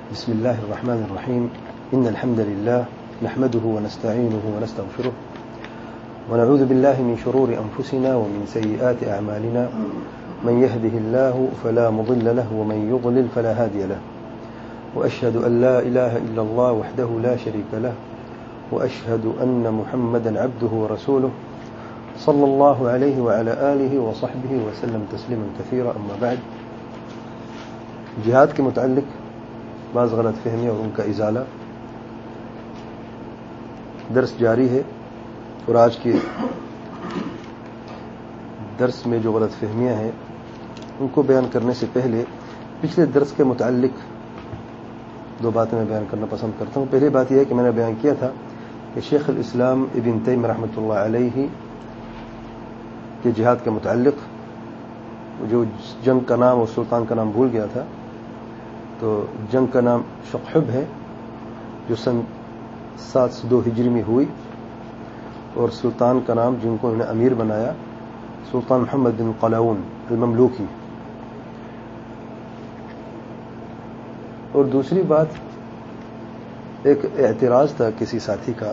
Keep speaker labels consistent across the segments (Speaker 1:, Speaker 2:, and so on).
Speaker 1: بسم الله الرحمن الرحيم. إن الحمد لله نحمده ونستعينه ونستغفره ونعوذ بالله من شرور أنفسنا ومن سيئات أعمالنا. من يهده الله فلا مضل له ومن يضلل فلا هادي له. وأشهد أن لا إله إلا الله وحده لا شريك له وأشهد أن محمدا عبده ورسوله صلى الله عليه وعلى آله وصحبه وسلم تسليما كثيرا. أما بعد، جہاد کے متعلق بعض غلط فہمیاں اور ان کا ازالہ درس جاری ہے، اور آج کے درس میں جو غلط فہمیاں ہیں ان کو بیان کرنے سے پہلے پچھلے درس کے متعلق دو باتیں میں بیان کرنا پسند کرتا ہوں. پہلی بات یہ ہے کہ میں نے بیان کیا تھا کہ شیخ الاسلام ابن تیمیہ رحمۃ اللہ علیہ کے جہاد کے متعلق جو جنگ کا نام اور سلطان کا نام بھول گیا تھا، تو جنگ کا نام شقحب ہے جو سن 702 ہجری میں ہوئی، اور سلطان کا نام جن کو انہوں نے امیر بنایا سلطان محمد بن قلاؤن المملوکی. اور دوسری بات، ایک اعتراض تھا کسی ساتھی کا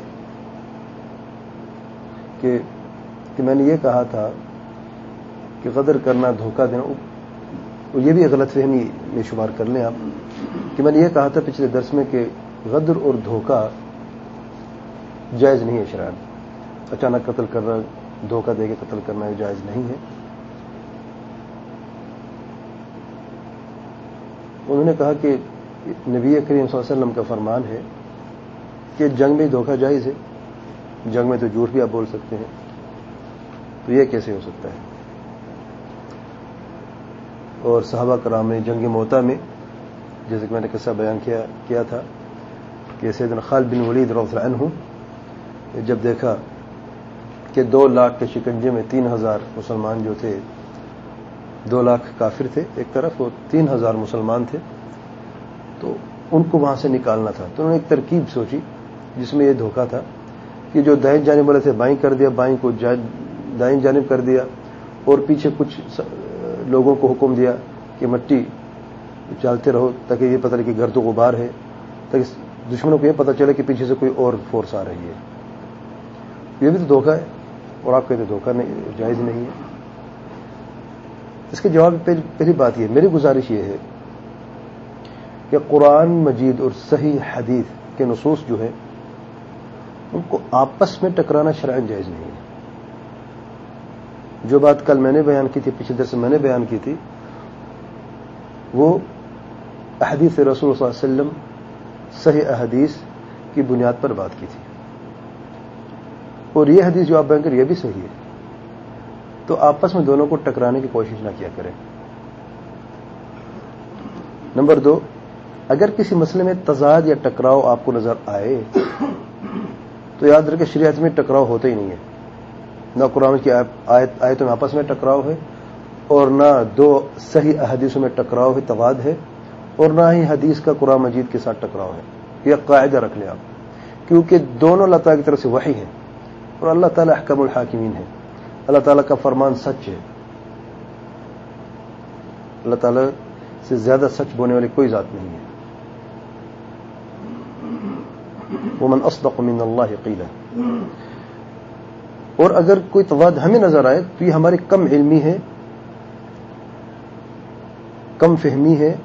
Speaker 1: کہ میں نے یہ کہا تھا کہ غدر کرنا، دھوکہ دینا، اور یہ بھی غلط فہمی میں شمار کر لیں آپ، کہ میں نے یہ کہا تھا پچھلے درس میں کہ غدر اور دھوکہ جائز نہیں ہے شرعاً. اچانک قتل کرنا، دھوکہ دے کے قتل کرنا یہ جائز نہیں ہے. انہوں نے کہا کہ نبی کریم صلی اللہ علیہ وسلم کا فرمان ہے کہ جنگ میں دھوکہ جائز ہے، جنگ میں تو جھوٹ بھی آپ بول سکتے ہیں، تو یہ کیسے ہو سکتا ہے؟ اور صحابہ کرام نے جنگ موتا میں، جیسے کہ میں نے قصہ بیان کیا تھا کہ سیدنا خالد بن ولید رضی اللہ عنہ جب دیکھا کہ 2 لاکھ کے شکنجے میں 3000 مسلمان جو تھے، 2 لاکھ کافر تھے ایک طرف اور 3000 مسلمان تھے، تو ان کو وہاں سے نکالنا تھا. تو انہوں نے ایک ترکیب سوچی جس میں یہ دھوکہ تھا کہ جو دائیں جانب والے تھے بائیں کر دیا، بائیں کو دائیں جانب کر دیا، اور پیچھے کچھ لوگوں کو حکم دیا کہ مٹی چالتے رہو تاکہ یہ پتہ لگے کہ گرد و غبار ہے، تاکہ دشمنوں کو یہ پتہ چلے کہ پیچھے سے کوئی اور فورس آ رہی ہے. یہ بھی تو دھوکہ ہے، اور آپ کہتے دھوکہ نہیں، جائز نہیں ہے. اس کے جواب پہلی بات یہ، میری گزارش یہ ہے کہ قرآن مجید اور صحیح حدیث کے نصوص جو ہے ان کو آپس میں ٹکرانا شرعاً جائز نہیں ہے. جو بات کل میں نے بیان کی تھی، پچھلے درس میں نے بیان کی تھی، وہ احادیث رسول صلی اللہ علیہ وسلم، صحیح احادیث کی بنیاد پر بات کی تھی، اور یہ حدیث جو آپ بیان کریں یہ بھی صحیح ہے. تو آپس میں دونوں کو ٹکرانے کی کوشش نہ کیا کریں. نمبر 2، اگر کسی مسئلے میں تضاد یا ٹکراؤ آپ کو نظر آئے تو یاد رکھیں شریعت میں ٹکراؤ ہوتا ہی نہیں ہے. نہ قرآن کی آیتوں میں آپس میں ٹکراؤ ہے، اور نہ 2 صحیح احادیثوں میں ٹکراؤ ہے، تضاد ہے، اور نہ ہی حدیث کا قرآن مجید کے ساتھ ٹکراؤ ہے. یہ قاعدہ رکھ لیں آپ، کیونکہ دونوں اللہ تعالیٰ کی طرف سے وحی ہے، اور اللہ تعالیٰ احکم الحاکمین ہے. اللہ تعالیٰ کا فرمان سچ ہے. اللہ تعالیٰ سے زیادہ سچ بولنے والی کوئی ذات نہیں ہے. ومن اصدق من اللہ قیلا. اور اگر کوئی تضاد ہمیں نظر آئے تو یہ ہماری کم علمی ہے، کم فہمی ہے.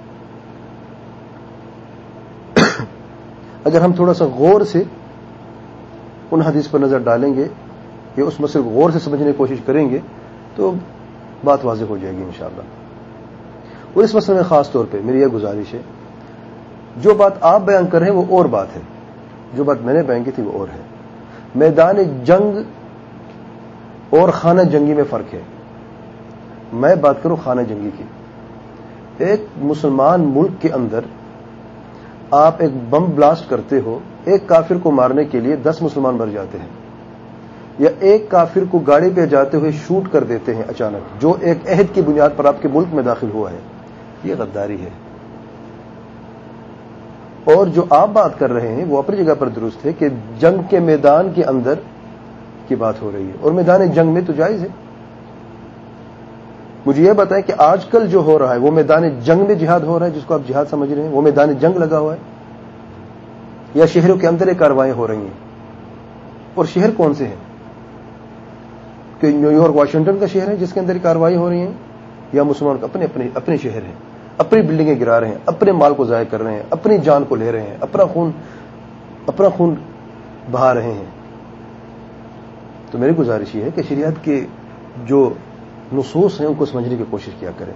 Speaker 1: اگر ہم تھوڑا سا غور سے ان حدیث پر نظر ڈالیں گے یا اس مسئلے کو غور سے سمجھنے کی کوشش کریں گے تو بات واضح ہو جائے گی انشاءاللہ. اور اس مسئلے میں خاص طور پہ میری یہ گزارش ہے، جو بات آپ بیان کر رہے ہیں وہ اور بات ہے، جو بات میں نے بیان کی تھی وہ اور ہے. میدان جنگ اور خانہ جنگی میں فرق ہے. میں بات کروں خانہ جنگی کی. ایک مسلمان ملک کے اندر آپ ایک بم بلاسٹ کرتے ہو، ایک کافر کو مارنے کے لیے 10 مسلمان مر جاتے ہیں، یا ایک کافر کو گاڑی پہ جاتے ہوئے شوٹ کر دیتے ہیں اچانک، جو ایک عہد کی بنیاد پر آپ کے ملک میں داخل ہوا ہے. یہ غداری ہے. اور جو آپ بات کر رہے ہیں وہ اپنی جگہ پر درست ہے کہ جنگ کے میدان کے اندر کی بات ہو رہی ہے، اور میدان جنگ میں تو جائز ہے. مجھے یہ بتائیں کہ آج کل جو ہو رہا ہے وہ میدان جنگ میں جہاد ہو رہا ہے، جس کو آپ جہاد سمجھ رہے ہیں، وہ میدان جنگ لگا ہوا ہے، یا شہروں کے اندر یہ کارروائیں ہو رہی ہیں؟ اور شہر کون سے ہیں؟ کہ نیو یارک واشنگٹن کا شہر ہے جس کے اندر کارروائی ہو رہی ہیں، یا مسلمان اپنے شہر ہیں، اپنی بلڈنگیں گرا رہے ہیں، اپنے مال کو ضائع کر رہے ہیں، اپنی جان کو لے رہے ہیں، اپنا خون بہا رہے ہیں؟ تو میری گزارش یہ ہے کہ شریعت کے جو نصوص ہیں ان کو سمجھنے کی کوشش کیا کریں.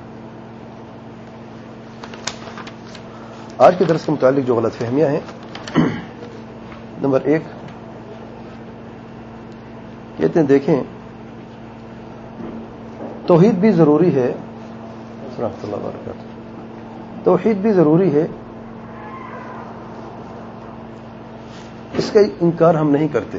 Speaker 1: آج کے درس کے متعلق جو غلط فہمیاں ہیں، نمبر 1 کہتے ہیں دیکھیں توحید بھی ضروری ہے، رحمۃ اللہ وبرکاتہ، توحید بھی ضروری ہے، اس کا انکار ہم نہیں کرتے،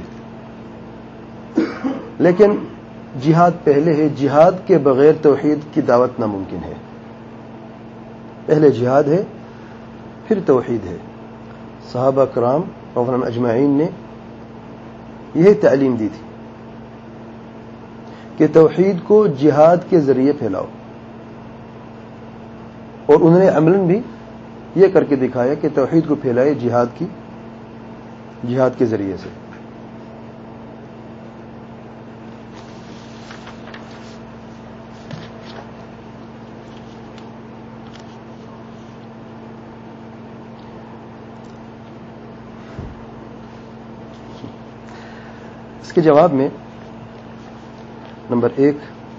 Speaker 1: لیکن جہاد پہلے ہے، جہاد کے بغیر توحید کی دعوت ناممکن ہے. پہلے جہاد ہے پھر توحید ہے. صحابہ کرام رضی اللہ عنہم اجمعین نے یہ تعلیم دی تھی کہ توحید کو جہاد کے ذریعے پھیلاؤ، اور انہوں نے عملاً بھی یہ کر کے دکھایا کہ توحید کو پھیلائے جہاد کے ذریعے سے. اس کے جواب میں نمبر 1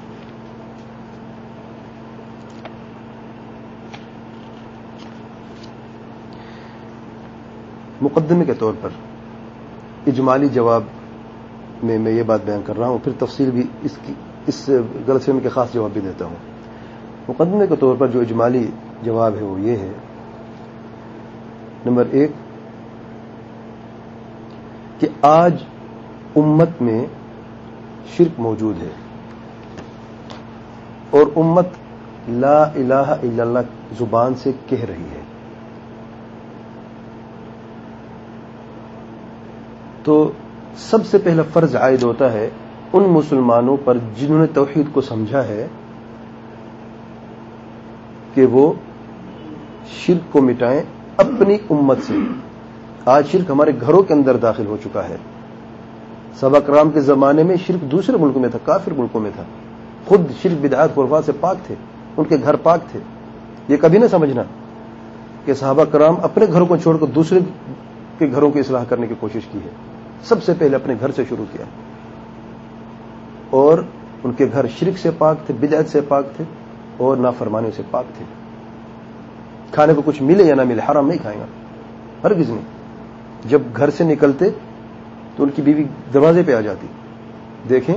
Speaker 1: مقدمے کے طور پر اجمالی جواب میں یہ بات بیان کر رہا ہوں، پھر تفصیل بھی اس غلط فہمی کے خاص جواب بھی دیتا ہوں. مقدمے کے طور پر جو اجمالی جواب ہے وہ یہ ہے، نمبر 1 کہ آج امت میں شرک موجود ہے، اور امت لا الہ الا اللہ زبان سے کہہ رہی ہے. تو سب سے پہلا فرض عائد ہوتا ہے ان مسلمانوں پر جنہوں نے توحید کو سمجھا ہے کہ وہ شرک کو مٹائیں اپنی امت سے. آج شرک ہمارے گھروں کے اندر داخل ہو چکا ہے. صحابہ کرام کے زمانے میں شرک دوسرے ملکوں میں تھا، کافر ملکوں میں تھا، خود شرک بدعات خرافات سے پاک تھے، ان کے گھر پاک تھے. یہ کبھی نہ سمجھنا کہ صحابہ کرام اپنے گھروں کو چھوڑ کر دوسرے کے گھروں کی اصلاح کرنے کی کوشش کی ہے. سب سے پہلے اپنے گھر سے شروع کیا، اور ان کے گھر شرک سے پاک تھے، بدعت سے پاک تھے، اور نافرمانی سے پاک تھے. کھانے کو کچھ ملے یا نہ ملے حرام نہیں کھائیں گا، ہرگز نہیں. جب گھر سے نکلتے تو ان کی بیوی دروازے پہ آ جاتی، دیکھیں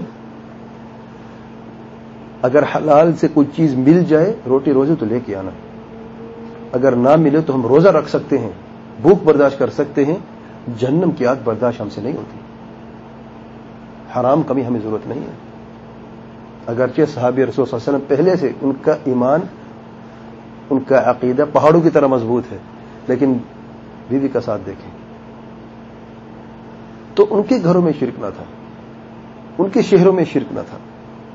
Speaker 1: اگر حلال سے کوئی چیز مل جائے روٹی روزی تو لے کے آنا، اگر نہ ملے تو ہم روزہ رکھ سکتے ہیں، بھوک برداشت کر سکتے ہیں، جہنم کی آگ برداشت ہم سے نہیں ہوتی. حرام کمی ہمیں ضرورت نہیں ہے. اگرچہ صحابی رسول صلی اللہ علیہ وسلم پہلے سے ان کا ایمان، ان کا عقیدہ پہاڑوں کی طرح مضبوط ہے، لیکن بیوی کا ساتھ دیکھیں تو ان کے گھروں میں شرک نہ تھا، ان کے شہروں میں شرک نہ تھا.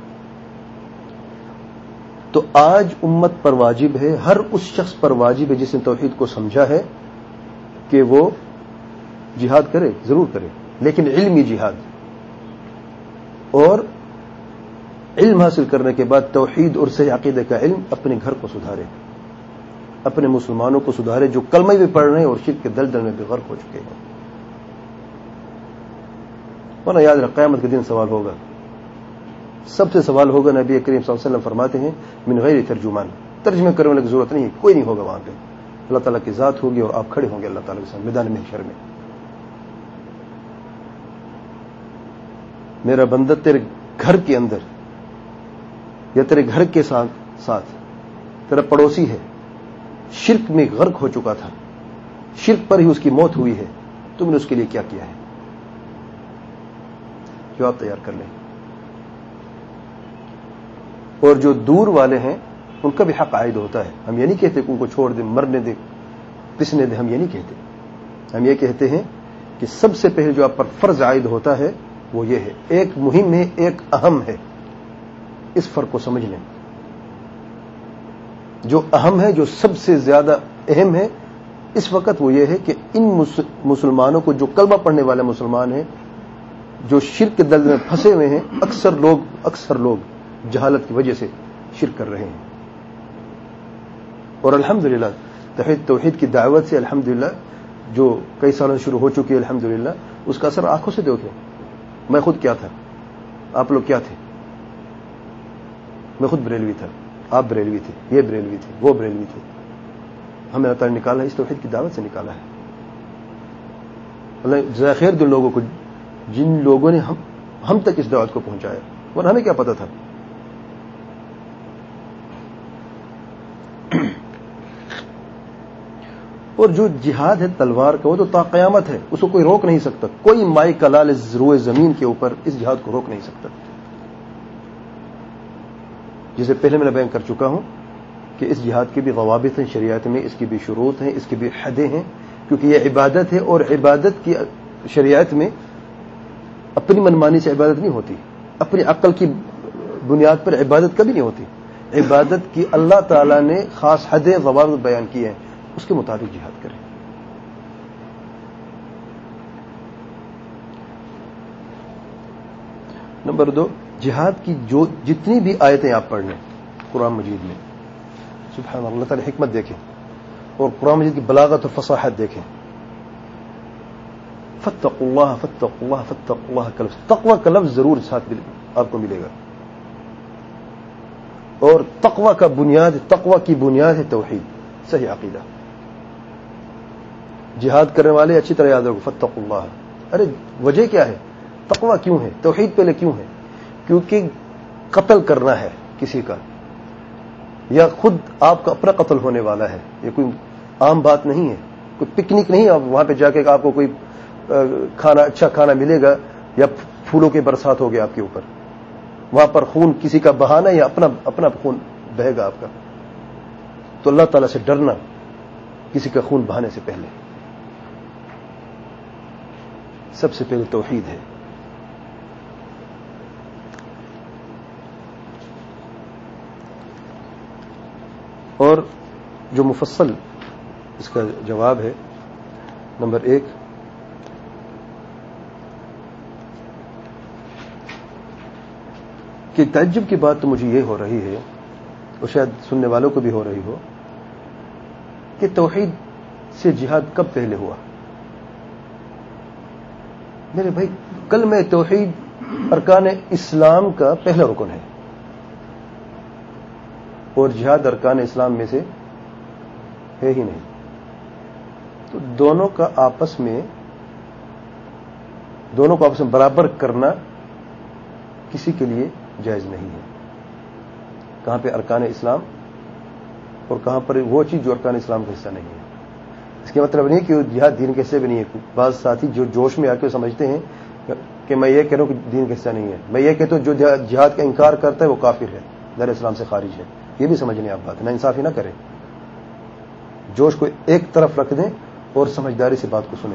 Speaker 1: تو آج امت پر واجب ہے، ہر اس شخص پر واجب ہے جس نے توحید کو سمجھا ہے کہ وہ جہاد کرے، ضرور کرے، لیکن علمی جہاد. اور علم حاصل کرنے کے بعد توحید اور صحیح عقیدے کا علم اپنے گھر کو سدھارے، اپنے مسلمانوں کو سدھارے جو کلمہ بھی پڑھ رہے ہیں اور شرک کے دلدل میں بھی غرق ہو چکے ہیں. ورنہ یاد رکھ قیامت کے دن سوال ہوگا، سب سے سوال ہوگا. نبی کریم صلی اللہ علیہ وسلم فرماتے ہیں من غیر ترجمان، ترجمہ کرنے والے کی ضرورت نہیں ہے، کوئی نہیں ہوگا وہاں پہ. اللہ تعالیٰ کی ذات ہوگی اور آپ کھڑے ہوں گے اللہ تعالیٰ کے سامنے میدان محشر میں. میرا بندہ تیرے گھر کے اندر یا تیرے گھر کے ساتھ تیرا پڑوسی ہے، شرک میں غرق ہو چکا تھا، شرک پر ہی اس کی موت ہوئی ہے، تم نے اس کے لیے کیا کیا ہے؟ جواب تیار کر لیں. اور جو دور والے ہیں ان کا بھی حق عائد ہوتا ہے. ہم یہ نہیں کہتے کہ ان کو چھوڑ دیں، مرنے دیں، پسنے دیں، ہم یہ نہیں کہتے. ہم یہ کہتے ہیں کہ سب سے پہلے جو آپ پر فرض عائد ہوتا ہے وہ یہ ہے، ایک مہم ہے، ایک اہم ہے، اس فرق کو سمجھ لیں. جو اہم ہے، جو سب سے زیادہ اہم ہے اس وقت، وہ یہ ہے کہ ان مسلمانوں کو، جو کلمہ پڑھنے والے مسلمان ہیں، جو شرک کے دلدل میں پھنسے ہوئے ہیں، اکثر لوگ جہالت کی وجہ سے شرک کر رہے ہیں. اور الحمدللہ توحید کی دعوت سے الحمدللہ جو کئی سالوں سے شروع ہو چکی ہے، الحمدللہ اس کا اثر آنکھوں سے دیکھیں. میں خود کیا تھا، آپ لوگ کیا تھے؟ میں خود بریلوی تھا، آپ بریلوی تھے، یہ بریلوی تھے، وہ بریلوی تھے. ہمیں اللہ تعالیٰ نے نکالا ہے، اس توحید کی دعوت سے نکالا ہے. اللہ جزائے خیر دن لوگوں کو، جن لوگوں نے ہم تک اس دعوت کو پہنچایا، ورنہ ہمیں کیا پتا تھا. اور جو جہاد ہے تلوار کا، وہ تو تا قیامت ہے، اس کو کوئی روک نہیں سکتا. کوئی مائی کلال روئے زمین کے اوپر اس جہاد کو روک نہیں سکتا. جسے پہلے میں بیان کر چکا ہوں کہ اس جہاد کے بھی ضوابط ہیں شریعت میں، اس کی بھی شروط ہیں، اس کی بھی حدیں ہیں، کیونکہ یہ عبادت ہے. اور عبادت کی شریعت میں اپنی منمانی سے عبادت نہیں ہوتی، اپنی عقل کی بنیاد پر عبادت کبھی نہیں ہوتی. عبادت کی اللہ تعالیٰ نے خاص حدیں، ضوابط بیان کیے ہیں، اس کے مطابق جہاد کریں. نمبر 2، جہاد کی جو جتنی بھی آیتیں آپ پڑھ لیں قرآن مجید میں، سبحان اللہ تعالی حکمت دیکھیں اور قرآن مجید کی بلاغت اور فصاحت دیکھیں. فاتقوا اللہ فاتقوا اللہ فاتقوا اللہ کا لفظ، تقوی کا لفظ ضرور ساتھ آپ کو ملے گا. اور تقوی کا بنیاد، تقوی کی بنیاد ہے توحید، صحیح عقیدہ. جہاد کرنے والے اچھی طرح یاد رکھو، فاتقوا اللہ. ارے وجہ کیا ہے؟ تقوی کیوں ہے؟ توحید پہلے کیوں ہے؟ کیونکہ قتل کرنا ہے کسی کا، یا خود آپ کا اپنا قتل ہونے والا ہے. یہ کوئی عام بات نہیں ہے، کوئی پکنک نہیں. آپ وہاں پہ جا کے آپ کو کوئی کھانا، اچھا کھانا ملے گا یا پھولوں کی برسات ہوگی آپ کے اوپر. وہاں پر خون کسی کا بہانا یا اپنا خون بہے گا آپ کا. تو اللہ تعالیٰ سے ڈرنا کسی کا خون بہانے سے پہلے. سب سے پہلے توحید ہے. اور جو مفصل اس کا جواب ہے، نمبر 1، کہ تعجب کی بات تو مجھے یہ ہو رہی ہے، اور شاید سننے والوں کو بھی ہو رہی ہو، کہ توحید سے جہاد کب پہلے ہوا؟ میرے بھائی، کلمہ توحید ارکان اسلام کا پہلا رکن ہے، اور جہاد ارکان اسلام میں سے ہے ہی نہیں. تو دونوں کو آپس میں برابر کرنا کسی کے لیے جائز نہیں ہے. کہاں پہ ارکان اسلام اور کہاں پر وہ چیز جو ارکان اسلام کا حصہ نہیں ہے. اس کا مطلب نہیں کہ جہاد دین کے حصے بھی نہیں ہے. بعض ساتھی جو جوش میں آ کے سمجھتے ہیں کہ میں یہ کہہ رہا ہوں کہ دین کا حصہ نہیں ہے، میں یہ کہتا ہوں جو جہاد کا انکار کرتا ہے وہ کافر ہے، دین اسلام سے خارج ہے. یہ بھی سمجھنے آپ بات ہے، نا انصافی نہ کریں. جوش کو ایک طرف رکھ دیں اور سمجھداری سے بات کو سنیں.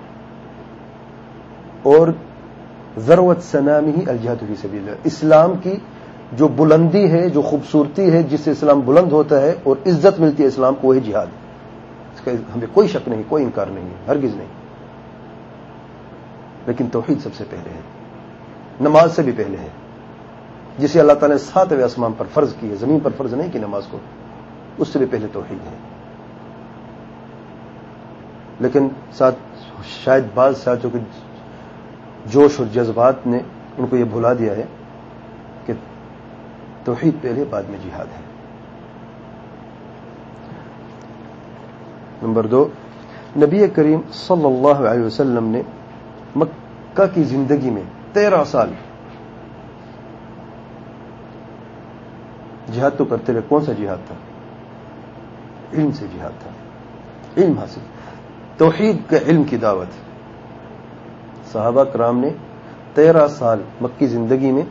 Speaker 1: اور ذروت سنامہ الجہاد فی سبیل اللہ، اسلام کی جو بلندی ہے، جو خوبصورتی ہے، جس سے اسلام بلند ہوتا ہے اور عزت ملتی ہے اسلام کو، وہی جہاد. اس کا ہمیں کوئی شک نہیں، کوئی انکار نہیں ہے، ہرگز نہیں. لیکن توحید سب سے پہلے ہے، نماز سے بھی پہلے ہے، جسے اللہ تعالیٰ نے 7ویں آسمان پر فرض کی ہے، زمین پر فرض نہیں کی نماز کو، اس سے بھی پہلے توحید ہے. لیکن شاید بعض ساتھیوں کے جوش اور جذبات نے ان کو یہ بھلا دیا ہے کہ توحید پہلے بعد میں جہاد ہے. نمبر 2، نبی کریم صلی اللہ علیہ وسلم نے مکہ کی زندگی میں 13 سال جہاد تو کرتے رہے. کون سا جہاد تھا؟ علم سے جہاد تھا، علم حاصل، توحید کا علم کی دعوت. صحابہ کرام نے 13 سال مکی زندگی میں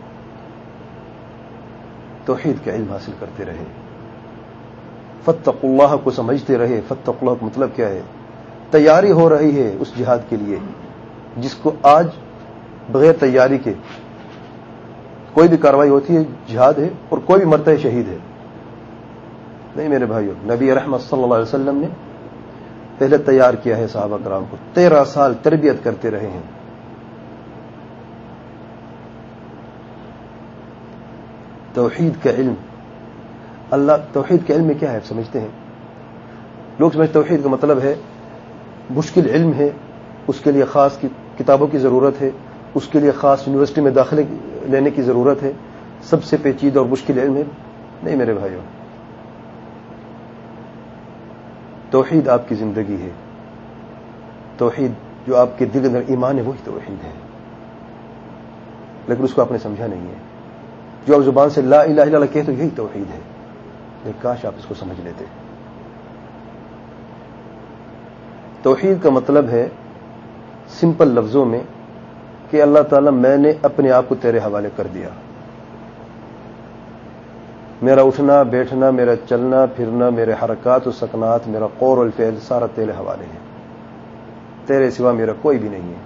Speaker 1: توحید کا علم حاصل کرتے رہے. فاتقوا اللہ کو سمجھتے رہے. فاتقوا اللہ کا مطلب کیا ہے؟ تیاری ہو رہی ہے اس جہاد کے لیے جس کو آج بغیر تیاری کے کوئی بھی کارروائی ہوتی ہے جہاد ہے، اور کوئی بھی مرتا ہے شہید ہے. نہیں میرے بھائیوں، نبی رحمت صلی اللہ علیہ وسلم نے پہلے تیار کیا ہے صحابہ کرام کو، 13 سال تربیت کرتے رہے ہیں. توحید کا علم، توحید کے علم میں کیا ہے سمجھتے ہیں؟ لوگ سمجھتے توحید کا مطلب ہے مشکل علم ہے، اس کے لیے خاص کتابوں کی ضرورت ہے، اس کے لیے خاص یونیورسٹی میں داخلے لینے کی ضرورت ہے، سب سے پیچیدہ اور مشکل علم ہے. نہیں میرے بھائیوں، توحید آپ کی زندگی ہے. توحید جو آپ کے دل میں ایمان ہے وہی توحید ہے، لیکن اس کو آپ نے سمجھا نہیں ہے. جو آپ زبان سے لا الہ الا اللہ کہتے یہی توحید ہے، لیکن کاش آپ اس کو سمجھ لیتے. توحید کا مطلب ہے سمپل لفظوں میں کہ اللہ تعالیٰ میں نے اپنے آپ کو تیرے حوالے کر دیا. میرا اٹھنا بیٹھنا، میرا چلنا پھرنا، میرے حرکات و سکنات، میرا قول و فعل سارا تیرے حوالے ہے. تیرے سوا میرا کوئی بھی نہیں ہے.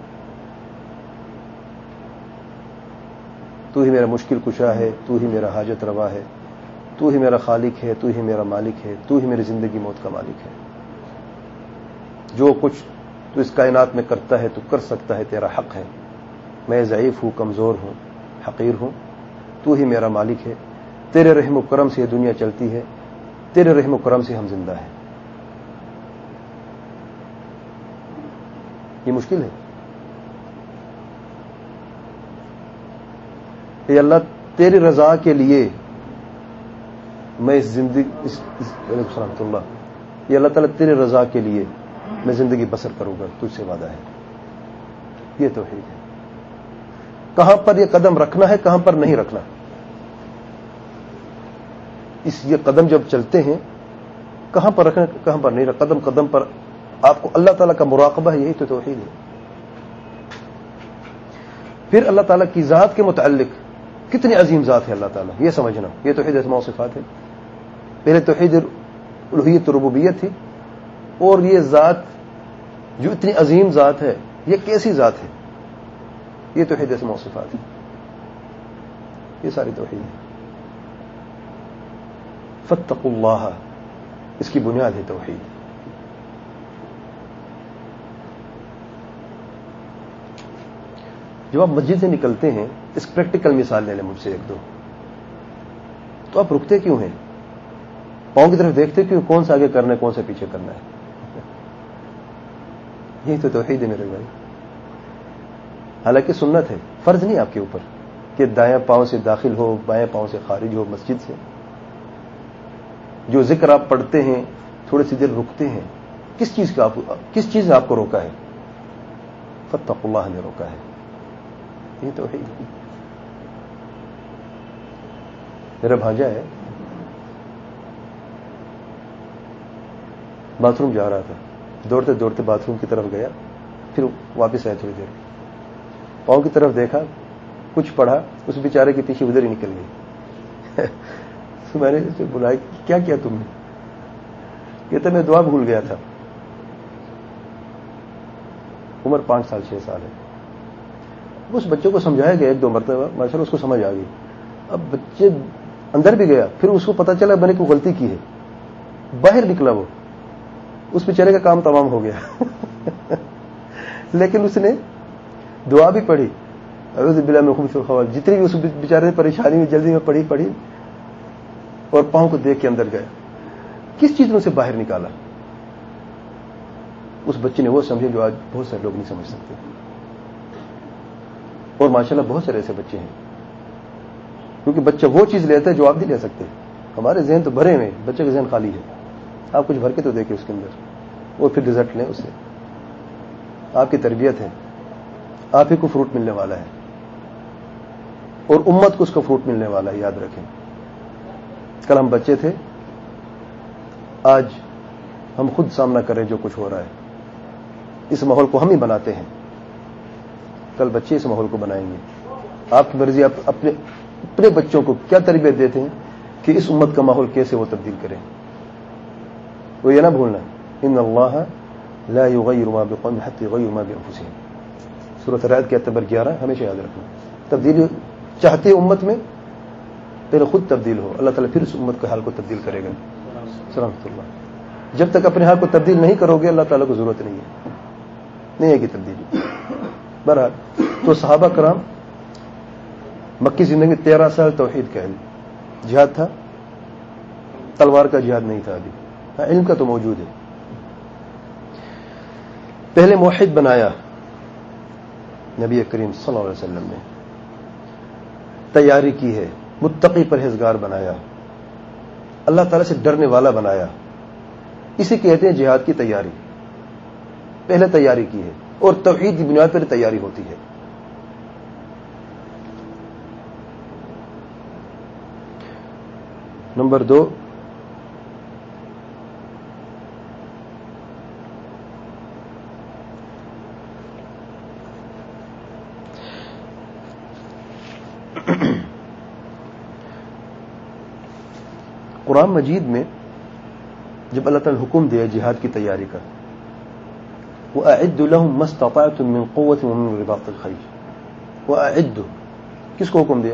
Speaker 1: تو ہی میرا مشکل کشا ہے، تو ہی میرا حاجت روا ہے، تو ہی میرا خالق ہے، تو ہی میرا مالک ہے، تو ہی میری زندگی موت کا مالک ہے. جو کچھ تو اس کائنات میں کرتا ہے تو کر سکتا ہے، تیرا حق ہے. میں ضعیف ہوں، کمزور ہوں، حقیر ہوں، تو ہی میرا مالک ہے. تیرے رحم و کرم سے یہ دنیا چلتی ہے، تیرے رحم و کرم سے ہم زندہ ہیں. یہ مشکل ہے. اے اللہ تیری رضا کے لیے میں اس زندگی رحمۃ اللہ، یہ اللہ تعالیٰ تیری رضا کے لیے میں زندگی بسر کروں گا، تجھ سے وعدہ ہے. یہ توحید ہے. کہاں پر یہ قدم رکھنا ہے، کہاں پر نہیں رکھنا. یہ قدم جب چلتے ہیں کہاں پر رکھنا کہاں پر نہیں رکھنا، قدم قدم پر آپ کو اللہ تعالیٰ کا مراقبہ ہے، یہی تو توحید ہے. پھر اللہ تعالیٰ کی ذات کے متعلق کتنی عظیم ذات ہے اللہ تعالیٰ، یہ سمجھنا، یہ توحید اسماء و صفات ہے. پہلے توحید الوہیت ربوبیت تھی، اور یہ ذات جو اتنی عظیم ذات ہے یہ کیسی ذات ہے، یہ توحید اسماء و صفات ہے. یہ ساری توحید ہے. فاتقوا اللہ، اس کی بنیاد ہے توحید. جب آپ مسجد سے نکلتے ہیں، اس پریکٹیکل مثال لے لیں مجھ سے ایک دو، تو آپ رکتے کیوں ہیں؟ پاؤں کی طرف دیکھتے کیوں؟ کون سا آگے کرنا ہے، کون سا پیچھے کرنا ہے. یہی تو توحید ہے میرے بھائی. حالانکہ سنت ہے، فرض نہیں آپ کے اوپر کہ دائیں پاؤں سے داخل ہو، بائیں پاؤں سے خارج ہو مسجد سے. جو ذکر آپ پڑھتے ہیں تھوڑی سی دیر رکتے ہیں، کس چیز نے آپ کو روکا ہے؟ فاتقوا اللہ نے روکا ہے. یہ توحید ہے. میرا بھانجا ہے، باتھ روم جا رہا تھا، دوڑتے دوڑتے باتھ روم کی طرف گیا، پھر واپس آیا تھوڑی دیر، پاؤں کی طرف دیکھا، کچھ پڑھا، اس بیچارے کے پیچھے ادھر ہی نکل گئی. تو میں نے اسے بلایا، کیا کیا تم نے؟ کہتا میں دعا بھول گیا تھا. عمر 5 سال 6 سال ہے. اس بچے کو سمجھایا گیا 1-2 مرتبہ، ماشاءاللہ اس کو سمجھ آ گئی. اب بچے اندر بھی گیا، پھر اس کو پتا چلا میں نے کوئی غلطی کی ہے، باہر نکلا، وہ اس بیچارے کا کام تمام ہو گیا. لیکن اس نے دعا بھی پڑھی، اعوذ باللہ من الخبث والخبائث، جتنی بھی اس بیچارے نے پریشانی میں جلدی میں پڑھی، اور پاؤں کو دیکھ کے اندر گیا. کس چیز نے اسے باہر نکالا؟ اس بچے نے وہ سمجھے جو آج بہت سارے لوگ نہیں سمجھ سکتے. اور ماشاءاللہ بہت سارے ایسے بچے ہیں، کیونکہ بچہ وہ چیز لیتا ہے جو آپ نہیں لے سکتے. ہمارے ذہن تو بھرے ہوئے، بچے کا ذہن خالی ہے. آپ کچھ بھر کے تو دیکھیں اس کے اندر، اور پھر رزلٹ لیں اس سے. آپ کی تربیت ہے، آپ ہی کو فروٹ ملنے والا ہے، اور امت کو اس کا فروٹ ملنے والا ہے. یاد رکھیں، کل ہم بچے تھے، آج ہم خود سامنا کریں جو کچھ ہو رہا ہے. اس ماحول کو ہم ہی بناتے ہیں، کل بچے اس ماحول کو بنائیں گے. آپ کی مرضی، آپ اپنے بچوں کو کیا تربیت دیتے ہیں کہ اس امت کا ماحول کیسے وہ تبدیل کریں. وہ یہ نہ بھولنا، ان اللہ لا یغیر ما بقوم حتی یغیروا ما بانفسہم. سورۃ الرعد کے آیت نمبر 11 ہمیشہ یاد رکھنا. تبدیلی چاہتے امت میں، پہلے خود تبدیل ہو، اللہ تعالیٰ پھر اس امت کے حال کو تبدیل کرے گا. سلامت اللہ. جب تک اپنے حال کو تبدیل نہیں کرو گے اللہ تعالیٰ کو ضرورت نہیں ہے کہ تبدیلی. بہرحال تو صحابہ کرام مکی زندگی 13 سال توحید کا علم. جہاد تھا, تلوار کا جہاد نہیں تھا ابھی. علم کا تو موجود ہے. پہلے موحد بنایا نبی کریم صلی اللہ علیہ وسلم نے, تیاری کی ہے, متقی پرہیزگار بنایا, اللہ تعالیٰ سے ڈرنے والا بنایا. اسی کہتے ہیں جہاد کی تیاری. پہلے تیاری کی ہے اور توحید کی بنیاد پر تیاری ہوتی ہے. نمبر 2, قرآن مجید میں جب اللہ تعالیٰ نے حکم دیا جہاد کی تیاری کا, وَأَعِدُّ لَهُم مَّا اسْتَطَعْتُم مِّن قُوَّةٍ وَمِن رِّبَاطِ الْخَيْلِ. وَأَعِدُّ کس کو حکم دیا؟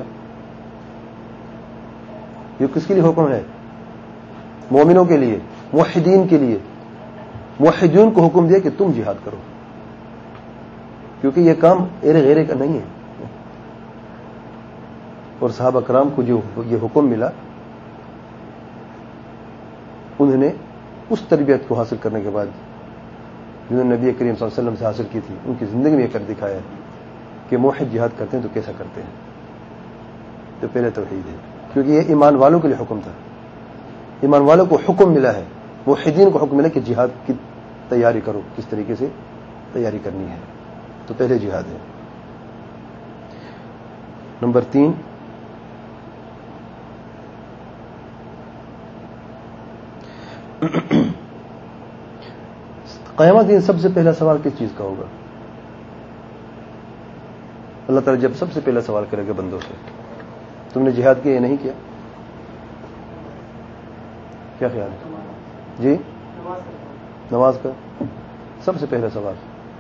Speaker 1: یہ کس کے لیے حکم ہے؟ مومنوں کے لیے, موحدین کے لیے. موحدین کو حکم دیا کہ تم جہاد کرو, کیونکہ یہ کام ایرے غیرے کا نہیں ہے. اور صحابہ کرام کو جو یہ حکم ملا, انہوں نے اس تربیت کو حاصل کرنے کے بعد جنہوں نے نبی کریم صلی اللہ علیہ وسلم سے حاصل کی تھی, ان کی زندگی میں یہ کر دکھایا کہ موحد جہاد کرتے ہیں تو کیسا کرتے ہیں. تو پہلے توحید ہے, کیونکہ یہ ایمان والوں کے لیے حکم تھا. ایمان والوں کو حکم ملا ہے, موحدین کو حکم ملا کہ جہاد کی تیاری کرو, کس طریقے سے تیاری کرنی ہے. تو پہلے جہاد ہے. نمبر 3, قیامت دن سب سے پہلا سوال کس چیز کا ہوگا؟ اللہ تعالیٰ جب سب سے پہلا سوال کرے گا بندوں سے, تم نے جہاد کیا یا نہیں کیا؟ کیا خیال ہے جی؟ نماز کا سب سے پہلا سوال.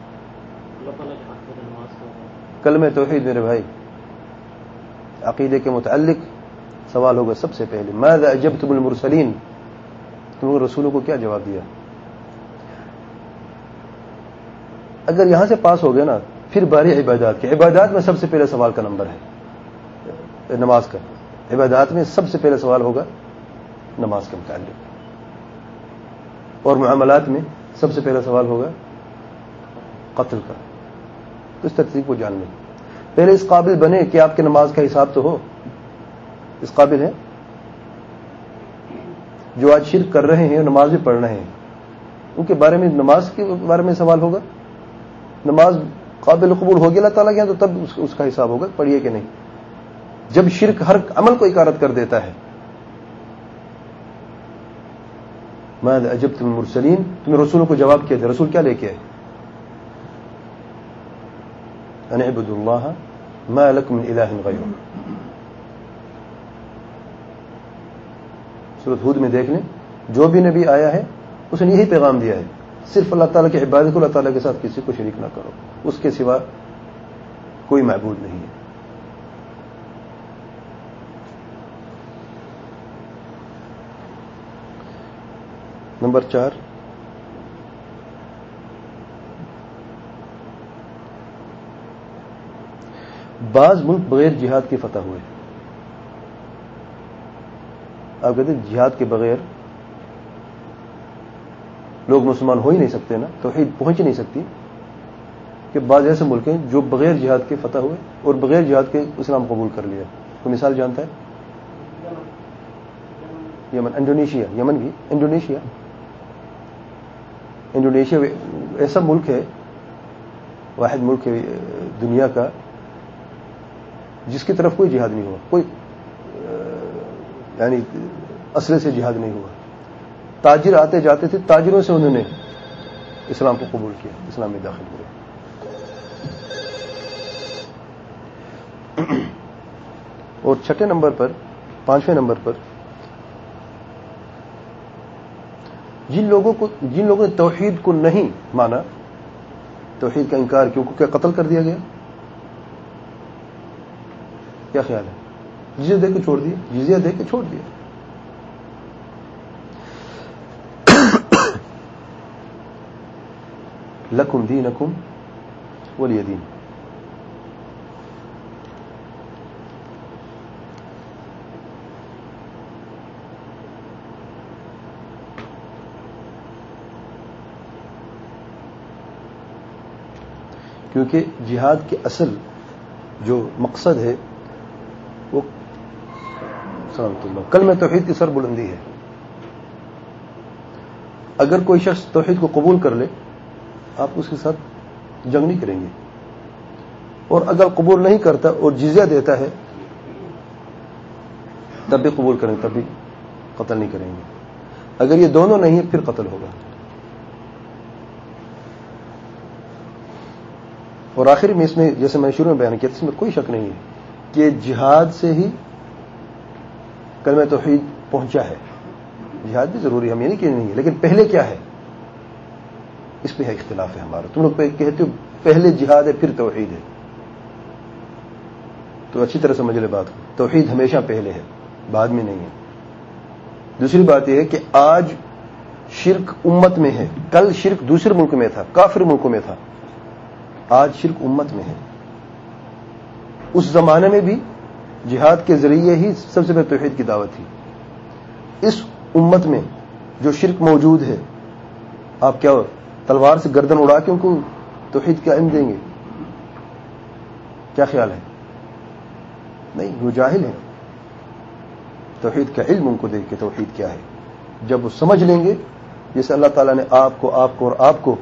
Speaker 1: کلمہ توحید میرے بھائی, عقیدے کے متعلق سوال ہوگا سب سے پہلے. ماذا اجبتم المرسلین, تم نے رسولوں کو کیا جواب دیا؟ اگر یہاں سے پاس ہو گئے نا, پھر باری عبادات کی. عبادات میں سب سے پہلے سوال کا نمبر ہے نماز کا. عبادات میں سب سے پہلے سوال ہوگا نماز کے متعلق. اور معاملات میں سب سے پہلا سوال ہوگا قتل کا. تو اس ترتیب کو جان لیں. پہلے اس قابل بنے کہ آپ کے نماز کا حساب تو ہو. اس قابل ہے جو آج شرک کر رہے ہیں اور نماز بھی پڑھ رہے ہیں, ان کے بارے میں, نماز کے بارے میں سوال ہوگا. نماز قابل قبول ہوگی اللہ تعالیٰ کے یہاں تو تب اس کا حساب ہوگا, پڑھیے کہ نہیں. جب شرک ہر عمل کو اکارت کر دیتا ہے. ماذا اجبتم المرسلین, تم نے رسولوں کو جواب کیا تھا. رسول کیا لے کے آئے؟ ان اعبدوا اللہ ما لکم من الہ غیرہ. سورۃ ہود میں دیکھ لیں, جو بھی نبی آیا ہے اس نے یہی پیغام دیا ہے, صرف اللہ تعالیٰ کی عبادت کو, اللہ تعالیٰ کے ساتھ کسی کو شریک نہ کرو, اس کے سوا کوئی معبود نہیں ہے. نمبر 4, بعض ملک بغیر جہاد کے فتح ہوئے. آپ کہتے ہیں جہاد کے بغیر لوگ مسلمان ہو ہی نہیں سکتے نا, توحید پہنچ ہی نہیں سکتی. کہ بعض ایسے ملک ہیں جو بغیر جہاد کے فتح ہوئے اور بغیر جہاد کے اسلام قبول کر لیا. کوئی مثال جانتا ہے؟ یمن, انڈونیشیا. یمن بھی, انڈونیشیا ایسا ملک ہے, واحد ملک ہے دنیا کا جس کی طرف کوئی جہاد نہیں ہوا, کوئی یعنی اسلحے سے جہاد نہیں ہوا. تاجر آتے جاتے تھے, تاجروں سے انہوں نے اسلام کو قبول کیا, اسلام میں داخل ہوئے. اور چھٹے نمبر پر, 5ویں نمبر پر, جن لوگوں نے توحید کو نہیں مانا, توحید کا انکار کیا, کیا قتل کر دیا گیا؟ کیا خیال ہے؟ جزیہ دے کے چھوڑ دیا, جزیہ دے کے چھوڑ دیا. لکم دینکم ولی دین. کیونکہ جہاد کے اصل جو مقصد ہے وہ کلمہ توحید کی سر بلندی ہے. اگر کوئی شخص توحید کو قبول کر لے آپ اس کے ساتھ جنگ نہیں کریں گے, اور اگر قبول نہیں کرتا اور جزیہ دیتا ہے تب بھی قبول کریں گے, تب بھی قتل نہیں کریں گے. اگر یہ دونوں نہیں ہے پھر قتل ہوگا. اور آخر میں اس میں جیسے میں شروع میں بیان کیا اس میں کوئی شک نہیں ہے کہ جہاد سے ہی کلمہ توحید پہنچا ہے. جہاد بھی ضروری ہے, ہم یہ نہیں کہ نہیں ہے, لیکن پہلے کیا ہے اس پہ اختلاف ہے ہمارا. تم لوگ کہتے ہو پہلے جہاد ہے پھر توحید ہے, تو اچھی طرح سمجھ لے بات کو. توحید ہمیشہ پہلے ہے, بعد میں نہیں ہے. دوسری بات یہ ہے کہ آج شرک امت میں ہے, کل شرک دوسرے ملک میں تھا, کافر ملکوں میں تھا, آج شرک امت میں ہے. اس زمانے میں بھی جہاد کے ذریعے ہی سب سے پہلے توحید کی دعوت تھی. اس امت میں جو شرک موجود ہے آپ کیا تلوار سے گردن اڑا کے ان کو توحید کا علم دیں گے؟ کیا خیال ہے؟ نہیں, وہ جاہل ہیں. توحید کا علم ان کو دے کہ توحید کیا ہے. جب وہ سمجھ لیں گے, جیسے اللہ تعالیٰ نے آپ کو اور آپ کو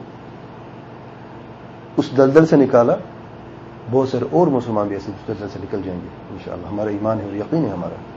Speaker 1: اس دلدل سے نکالا, بہت سارے اور مسلمان بھی ایسے اس دلدل سے نکل جائیں گے انشاءاللہ. ہمارا ایمان ہے اور یقین ہے ہمارا.